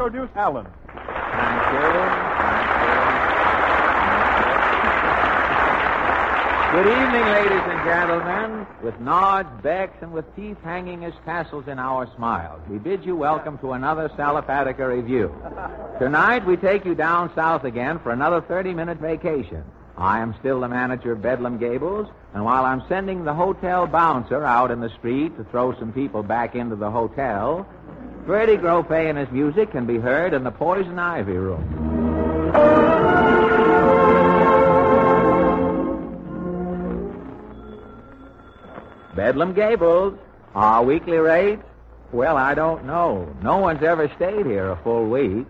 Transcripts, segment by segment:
introduce Helen. Thank you. Good evening, ladies and gentlemen. With nods, becks, and with teeth hanging as tassels in our smiles, we bid you welcome to another Salapatica Review. Tonight, we take you down south again for another 30-minute vacation. I am still the manager of Bedlam Gables, and while I'm sending the hotel bouncer out in the street to throw some people back into the hotel, Freddie Gropé and his music can be heard in the Poison Ivy room. Bedlam Gables, our weekly rate? Well, I don't know. No one's ever stayed here a full week.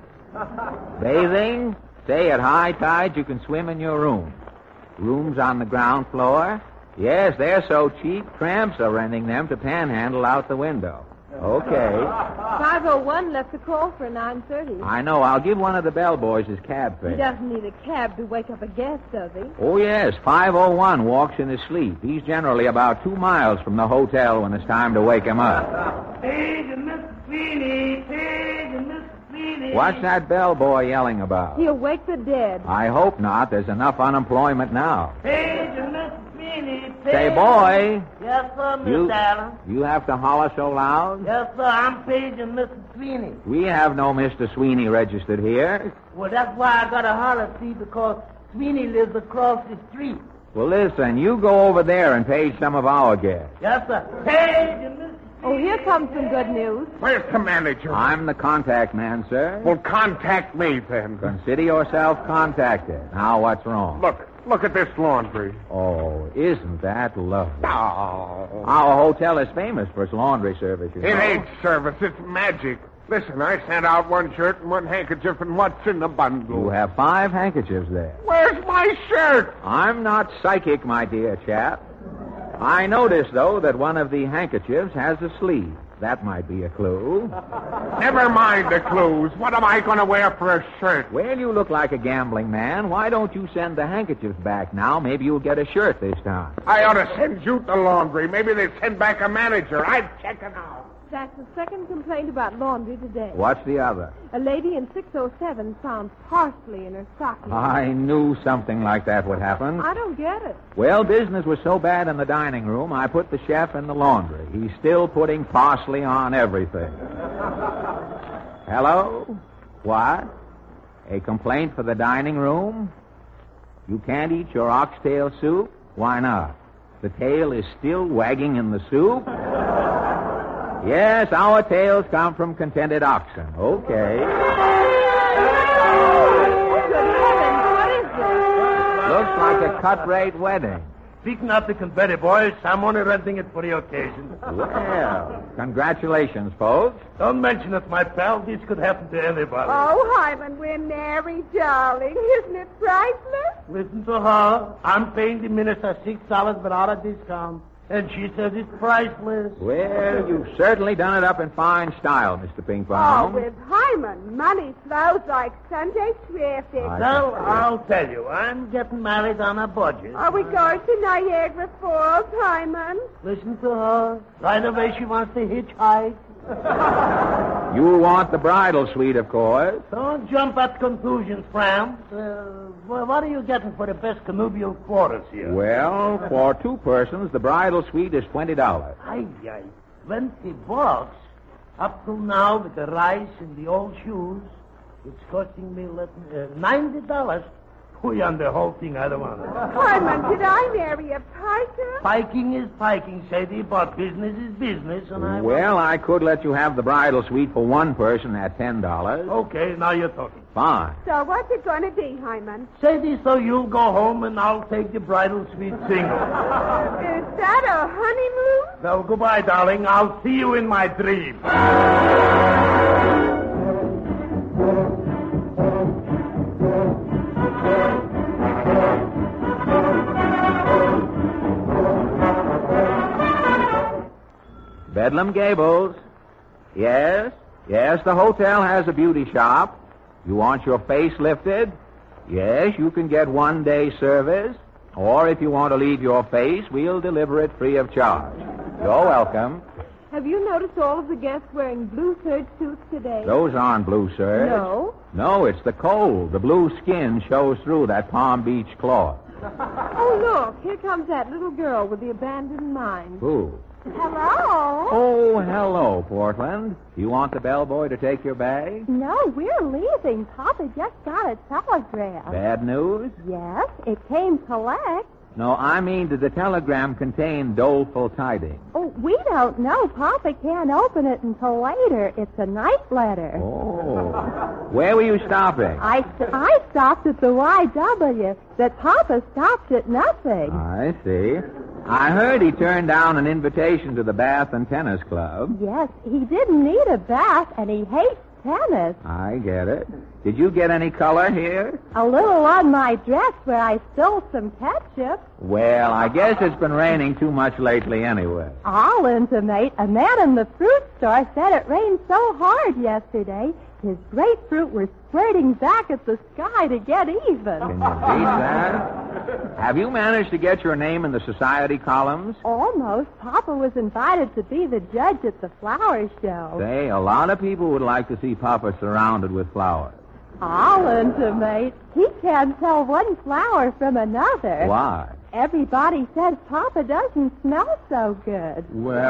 Bathing? Say, at high tide, you can swim in your room. Rooms on the ground floor? Yes, they're so cheap, tramps are renting them to panhandle out the window. Okay. 501 left a call for 9:30. I know. I'll give one of the bellboys his cab fare. He doesn't need a cab to wake up a guest, does he? Oh, yes. 501 walks in his sleep. He's generally about 2 miles from the hotel when it's time to wake him up. Page and Mr. Sweeney, Page and Mr. Sweeney. What's that bellboy yelling about? He'll wake the dead. I hope not. There's enough unemployment now. Page and Mr. Sweeney, Page. Say, boy. Yes, sir, Miss Allen. You have to holler so loud? Yes, sir, I'm Page and Mr. Sweeney. We have no Mr. Sweeney registered here. Well, that's why I got a holler, see, because Sweeney lives across the street. Well, listen, you go over there and page some of our guests. Yes, sir. Page and Mr. Sweeney. Oh, here comes some good news. Where's the manager? I'm the contact man, sir. Well, contact me, then. Consider yourself contacted. Now, what's wrong? Look at this laundry. Oh, isn't that lovely? Oh. Our hotel is famous for its laundry service, you know. It ain't service. It's magic. Listen, I sent out one shirt and one handkerchief, and what's in the bundle? You have 5 handkerchiefs there. Where's my shirt? I'm not psychic, my dear chap. I noticed, though, that one of the handkerchiefs has a sleeve. That might be a clue. Never mind the clues. What am I going to wear for a shirt? Well, you look like a gambling man. Why don't you send the handkerchiefs back now? Maybe you'll get a shirt this time. I ought to send you to laundry. Maybe they send back a manager. I'd check it out. That's the second complaint about laundry today. What's the other? A lady in 607 found parsley in her stocking. I knew something like that would happen. I don't get it. Well, business was so bad in the dining room, I put the chef in the laundry. He's still putting parsley on everything. Hello? What? A complaint for the dining room? You can't eat your oxtail soup? Why not? The tail is still wagging in the soup? Yes, our tails come from contented oxen. Okay. Good heavens, what is this? Looks like a cut-rate wedding. Speaking of the confetti, boys, I'm only renting it for the occasion. Well, congratulations, folks. Don't mention it, my pal. This could happen to anybody. Oh, Hyman, we're married, darling. Isn't it priceless? Listen to her. I'm paying the minister $6 without a discount. And she says it's priceless. Well, you've certainly done it up in fine style, Mr. Ping Oh, Pong. with Hyman, money flows like Sunday traffic. Well, I'll tell you, I'm getting married on a budget. Are we going to Niagara Falls, Hyman? Listen to her. Right away she wants to hitchhike. You want the bridal suite, of course. Don't jump at conclusions, Fram. What are you getting for the best connubial quarters here? Well, for 2 persons, the bridal suite is $20. Ay, $20. Up till now, with the rice and the old shoes, it's costing me $90. Put on the whole thing, I don't want it. Hyman, did I marry a piker? Piking is piking, Sadie, but business is business, and I could let you have the bridal suite for 1 person at $10. Okay, now you're talking. Fine. So what's it going to be, Hyman? Sadie, so you'll go home and I'll take the bridal suite single. Is that a honeymoon? So goodbye, darling. I'll see you in my dream. Bedlam Gables. Yes? Yes, the hotel has a beauty shop. You want your face lifted? Yes, you can get 1-day service. Or if you want to leave your face, we'll deliver it free of charge. You're welcome. Have you noticed all of the guests wearing blue serge suits today? Those aren't blue serge. No. No, it's the cold. The blue skin shows through that Palm Beach cloth. Oh, look. Here comes that little girl with the abandoned mind. Who? Hello? Oh, hello, Portland. You want the bellboy to take your bag? No, we're leaving. Papa just got a telegram. Bad news? Yes, it came collect. No, I mean, did the telegram contain doleful tidings? Oh, we don't know. Papa can't open it until later. It's a night letter. Oh. Where were you stopping? I stopped at the YW, but Papa stopped at nothing. I see. I heard he turned down an invitation to the Bath and Tennis Club. Yes, he didn't need a bath, and he hates tennis. I get it. Did you get any color here? A little on my dress where I spilled some ketchup. Well, I guess it's been raining too much lately anyway. I'll intimate. A man in the fruit store said it rained so hard yesterday, his grapefruit were squirting back at the sky to get even. Can you beat that? Have you managed to get your name in the society columns? Almost. Papa was invited to be the judge at the flower show. Say, a lot of people would like to see Papa surrounded with flowers. I'll intimate. He can't tell one flower from another. Why? Everybody says Papa doesn't smell so good.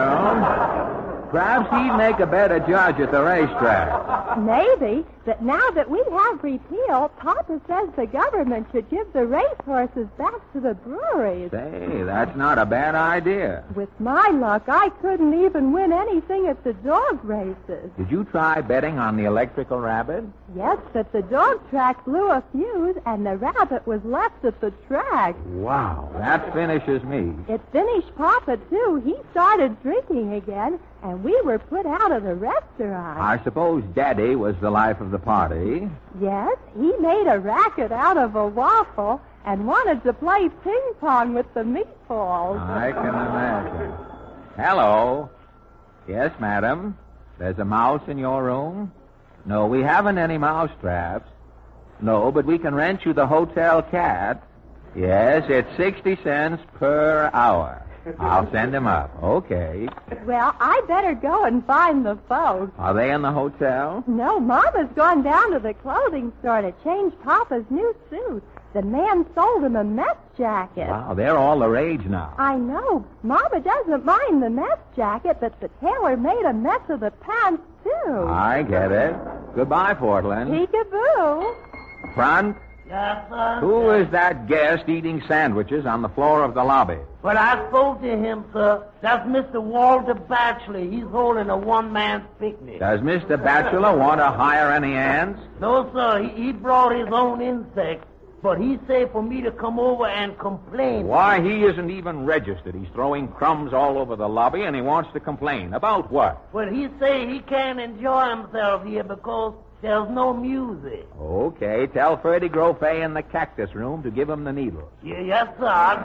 Well, perhaps he'd make a better judge at the racetrack. Maybe, but now that we have repeal, Papa says the government should give the racehorses back to the breweries. Say, that's not a bad idea. With my luck, I couldn't even win anything at the dog races. Did you try betting on the electrical rabbit? Yes, but the dog track blew a fuse and the rabbit was left at the track. Wow, that finishes me. It finished Papa, too. He started drinking again, and we were put out of the restaurant. I suppose Daddy was the life of the party. Yes, he made a racket out of a waffle and wanted to play ping pong with the meatballs. I can imagine. Hello. Yes, madam. There's a mouse in your room? No, we haven't any mouse traps. No, but we can rent you the hotel cat. Yes, it's 60 cents per hour. I'll send him up. Okay. Well, I better go and find the folks. Are they in the hotel? No, Mama's gone down to the clothing store to change Papa's new suit. The man sold him a mess jacket. Wow, they're all the rage now. I know. Mama doesn't mind the mess jacket, but the tailor made a mess of the pants, too. I get it. Goodbye, Portland. Peekaboo. Front. Yes, sir. Who is that guest eating sandwiches on the floor of the lobby? Well, I spoke to him, sir. That's Mr. Walter Batchelor. He's holding a one-man picnic. Does Mr. Batchelor want to hire any ants? No, sir. He brought his own insects, but he said for me to come over and complain. Why, he isn't even registered. He's throwing crumbs all over the lobby, and he wants to complain. About what? Well, he say he can't enjoy himself here because there's no music. Okay, tell Ferdy Grofay in the cactus room to give him the needle. Yeah, yes, sir. I'll do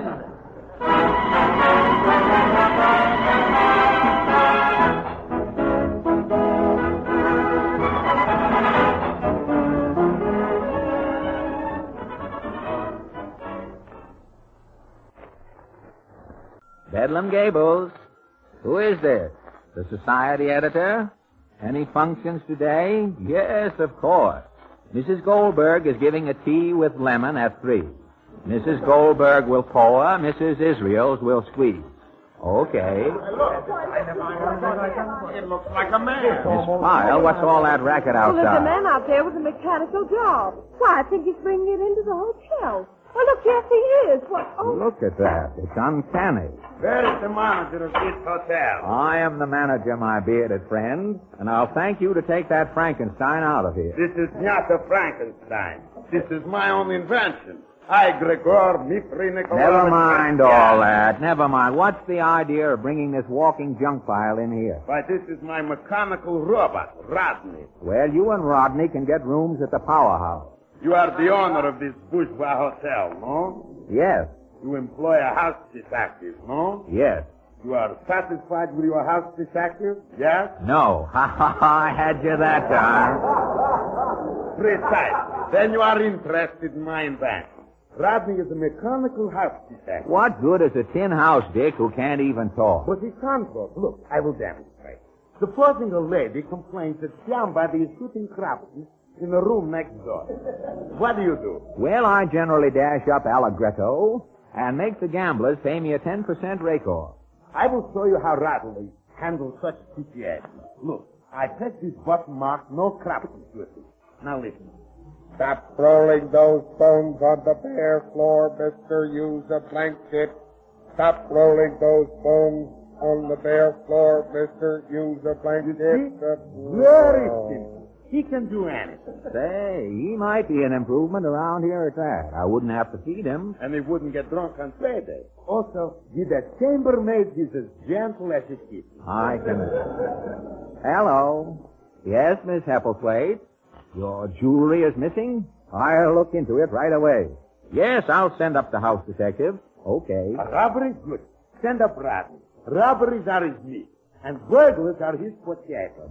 that. Bedlam Gables. Who is this? The society editor? Any functions today? Yes, of course. Mrs. Goldberg is giving a tea with lemon at 3. Mrs. Goldberg will pour. Mrs. Israels will squeeze. Okay. It looks like a man. Miss Pyle, what's all that racket Well, there's a outside? man out there with a mechanical job. Why, I think he's bringing it into the hotel. Oh, look, yes, he is. What? Oh, Look at that. It's uncanny. Where is the manager of this hotel? I am the manager, my bearded friend, and I'll thank you to take that Frankenstein out of here. This is not a Frankenstein. This is my own invention. I, Gregor Mitri Nikolaevich. Never mind all that. Never mind. What's the idea of bringing this walking junk pile in here? Why, this is my mechanical robot, Rodney. Well, you and Rodney can get rooms at the powerhouse. You are the owner of this bourgeois hotel, no? Yes. You employ a house detective, no? Yes. You are satisfied with your house detective? Yes? No. Ha ha ha. I had you that time. Precisely. Then you are interested in my invention. Rodney is a mechanical house detective. What good is a tin house dick who can't even talk? But he can't talk. Look, I will demonstrate. Supposing a lady complains that somebody is shooting crappers in the room next door. What do? Well, I generally dash up Allegretto and make the gamblers pay me a 10% rake-off. I will show you how Radley handles such situations. Look, I take this button marked no crappers with it. Now listen. Stop rolling those bones on the bare floor, mister. Use a blanket. Stop rolling those bones on the bare floor, mister. Use a blanket. Very simple. He can do anything. Say, he might be an improvement around here at that. I wouldn't have to feed him. And he wouldn't get drunk on payday. Also, the chambermaid is as gentle as a kitten. I can... Hello. Yes, Miss Hepplethwaite. Your jewelry is missing? I'll look into it right away. Yes, I'll send up the house detective. Okay. A robbery? Good. Send up Radley. Robberies are his meat. And burglars are his potato.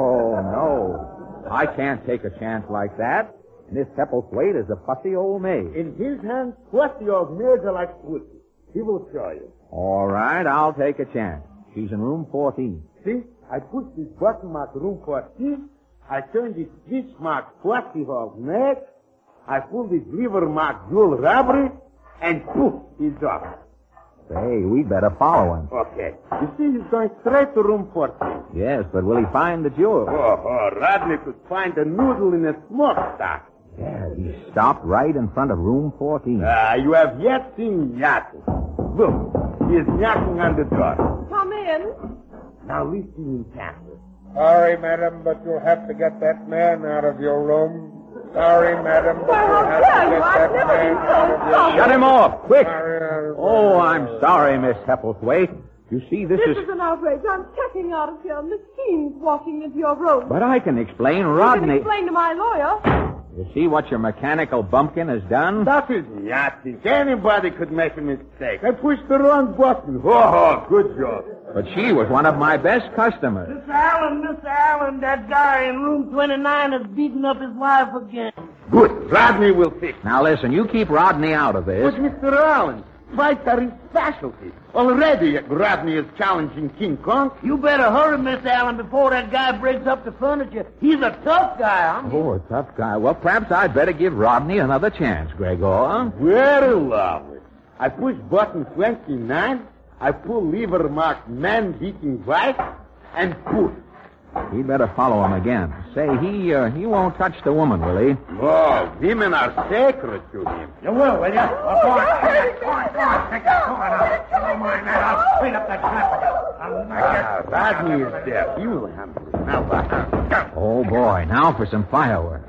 No. I can't take a chance like that. Miss Hepplethwaite is a fussy old maid. In his hands, fussy old maids are like pussy. He will show you. All right, I'll take a chance. She's in room 14. See? I push this button marked room 14. I turn this switch marked fussy old maid. I pull this lever marked jewel robbery. And poof, he's off. Say, we'd better follow him. Okay. You see, he's going straight to room 14. Yes, but will he find the jewel? Rodney could find a noodle in a smokestack. Yeah, he stopped right in front of room 14. You have yet seen Yaku. Look, he is knocking on the door. Come in. Now listen intently. Sorry, madam, but you'll have to get that man out of your room. Sorry, madam, but Well, you'll how have dare to you? get I've that never man been so out of your sorry. room. Shut him off, quick! Sorry, Oh, I'm sorry, Miss Hepplethwaite. You see, this This is an outrage. I'm checking out of here. Miss Keene's walking into your room. But I can explain, You can Rodney. explain to my lawyer. You see what your mechanical bumpkin has done? That is nothing. Anybody could make a mistake. I pushed the wrong button. Good job. But she was one of my best customers. Miss Allen, that guy in room 29 is beating up his wife again. Good. Rodney will fix it. Now listen, you keep Rodney out of this. But Mr. Allen, fights are his specialty. Already Rodney is challenging King Kong. You better hurry, Miss Allen, before that guy breaks up the furniture. He's a tough guy, huh? Oh, a tough guy. Well, perhaps I'd better give Rodney another chance, Gregor. Very lovely. I push button 29. I pull lever marked man beating wife, and push. He'd better follow him again. Say, he won't touch the woman, will he? Oh, women are sacred to him. You will you? Go on. Take that corner out. Don't mind that. I'll clean up that crap. Rodney is deaf. You will handle it. Now, go. Oh, boy. Now for some fireworks.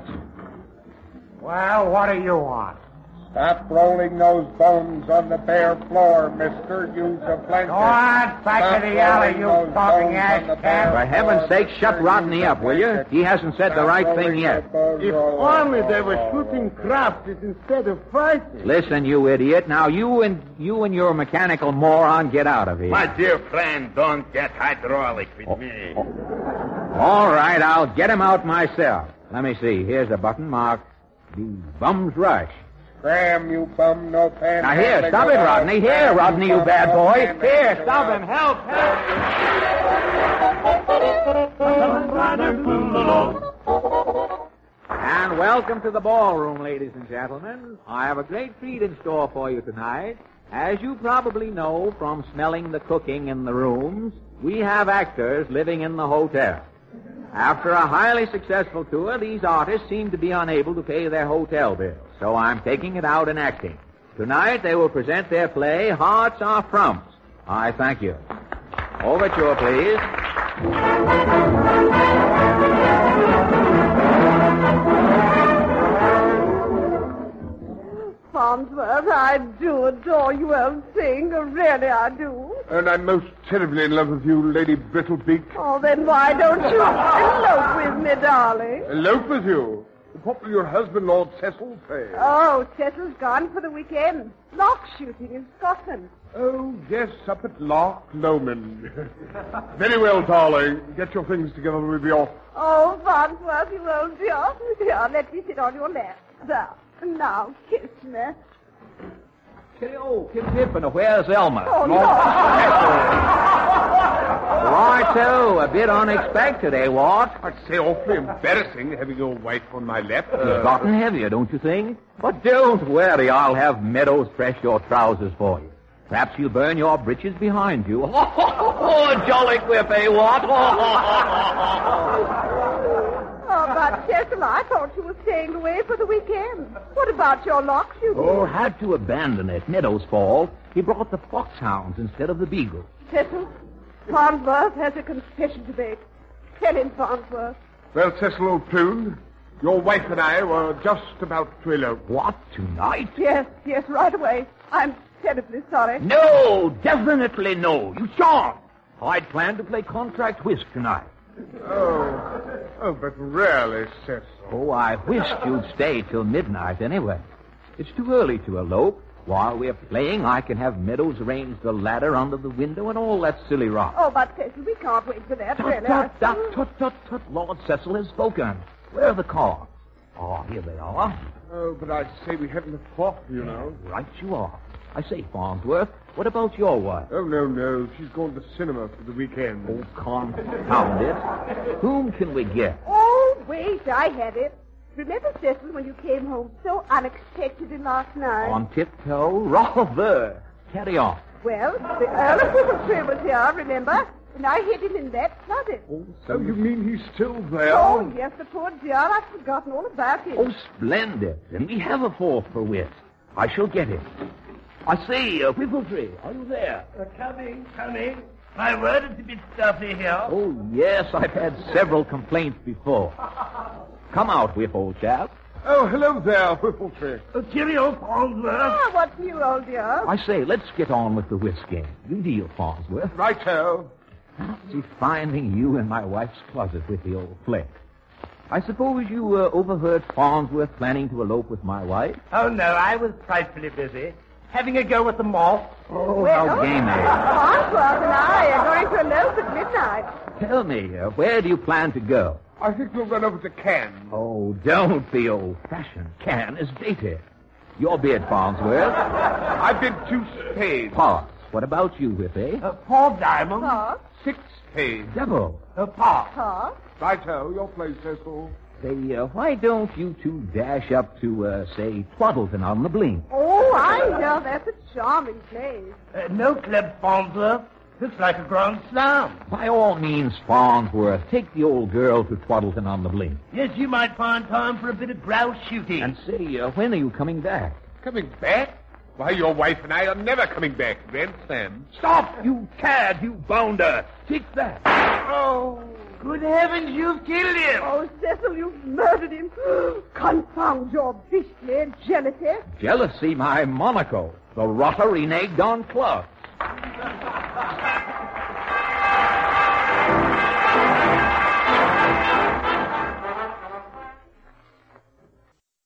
Well, what do you want? Stop rolling those bones on the bare floor, mister. Use a blanket. Go on, back to the alley, you talking ass cat. For heaven's sake, shut Rodney up, will you? He hasn't said the right thing yet. If only they were shooting crafts instead of fighting. Listen, you idiot. Now, you and your mechanical moron get out of here. My dear friend, don't get hydraulic with me. All right, I'll get him out myself. Let me see. Here's a button marked The Bum's Rush. Damn, you bum, no pants. Now, here, stop it, Rodney. Here, Rodney, you bad boy. Here, stop him. Help. And welcome to the ballroom, ladies and gentlemen. I have a great treat in store for you tonight. As you probably know from smelling the cooking in the rooms, we have actors living in the hotel. After a highly successful tour, these artists seem to be unable to pay their hotel bills, so I'm taking it out in acting. Tonight, they will present their play, Hearts Are Frumps. I thank you. Overture, please. Farnsworth, I do adore you, old thing. Really, I do. And I'm most terribly in love with you, Lady Brittlebeak. Oh, then why don't you elope with me, darling? Elope with you? What will your husband, Lord Cecil, say? Oh, Cecil's gone for the weekend. Lock shooting in Scotland. Oh, yes, up at Loch Lomond. Very well, darling. Get your things together, we'll be off. Oh, Farnsworth, you old dear. Here, let me sit on your lap. There. Now, kiss me. Oh, Kip Tiffin, where's Elmer? Oh, no. Righto, a bit unexpected, eh, Walt? I'd say awfully embarrassing having your wife on my lap. It's gotten heavier, don't you think? But don't worry, I'll have Meadows press your trousers for you. Perhaps you'll burn your breeches behind you. Oh, jolly quip, eh, Walt? Oh, but Cecil, I thought you were staying away for the weekend. What about your lock shooting? Oh, had to abandon it. Meadows' fault. He brought the foxhounds instead of the beagle. Cecil, Farnsworth has a confession to make. Tell him, Farnsworth. Well, Cecil, old prune, your wife and I were just about to elope. What, tonight? Yes, right away. I'm terribly sorry. No, definitely no. You shan't. I'd planned to play contract whist tonight. Oh, but really, Cecil. Oh, I wished you'd stay till midnight anyway. It's too early to elope. While we're playing, I can have Meadows arrange the ladder under the window and all that silly rot. Oh, but Cecil, we can't wait for that, really. Tut. Lord Cecil has spoken. Where are the cards? Oh, here they are. Oh, but I'd say we haven't a clock, you know. Right you are. I say, Farnsworth, what about your wife? Oh, no. She's going to the cinema for the weekend. Oh, confound it. Whom can we get? Oh, wait, I have it. Remember, Cecil, when you came home so unexpectedly last night? On tiptoe? Rather. Carry on. Well, the Earl of Whistletree was here, remember? And I hid him in that closet. Oh, you mean he's still there? Oh, yes, the poor dear. I've forgotten all about him. Oh, splendid. And we have a fourth for whist. I shall get him. I say, Whistletree, are you there? Coming. My word, it's a bit stuffy here. Oh, yes, I've had several complaints before. Come out, Whiff, old chap. Oh, hello there, Whistletree. Cheerio, Farnsworth. What's new, old dear? I say, let's get on with the whist game. You deal, Farnsworth. Righto. Fancy finding you in my wife's closet with the old flick. I suppose you overheard Farnsworth planning to elope with my wife? Oh, no, I was frightfully busy. Having a go with the moth. Oh, how game, eh? Farnsworth and I are going to elope at midnight. Tell me, where do you plan to go? I think we'll run over to Cannes. Oh, don't be old-fashioned. Cannes is dated. Your bid, Farnsworth. I bid 2 spades. Pass. What about you, Whippy? 4 diamonds. Pass. 6 spades. Double. Pass. Pass. Righto, your place, Cecil. Say, why don't you two dash up to, say, Twaddleton on the Blink? Oh, I know. That's a charming place. No club, Farnsworth. Looks like a grand slam. By all means, Farnsworth, take the old girl to Twaddleton on the Blink. Yes, you might find time for a bit of grouse shooting. And say, when are you coming back? Coming back? Why, your wife and I are never coming back, then, Sam. Stop, you cad, you bounder. Take that. Oh. Good heavens, you've killed him. Oh, Cecil, you've murdered him. Confound your beastly jealousy. Jealousy, my Monaco. The rotter reneged on Club.